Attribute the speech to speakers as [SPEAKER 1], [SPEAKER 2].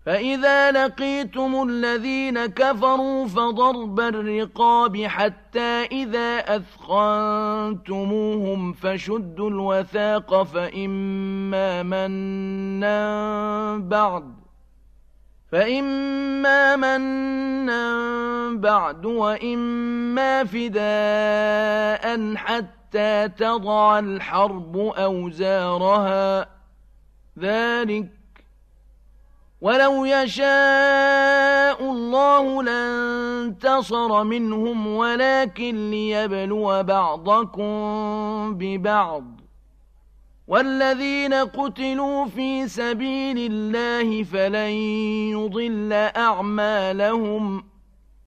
[SPEAKER 1] فإذا لقيتم الذين كفروا فضرب الرقاب حتى إذا أثخنتموهم فشدوا الوثاق فإما منا بعد وإما فداء حتى تضع الحرب أوزارها ذلك ولو يشاء الله لانتصر منهم ولكن ليبلو بعضكم ببعض والذين قتلوا في سبيل الله فلن يضل أعمالهم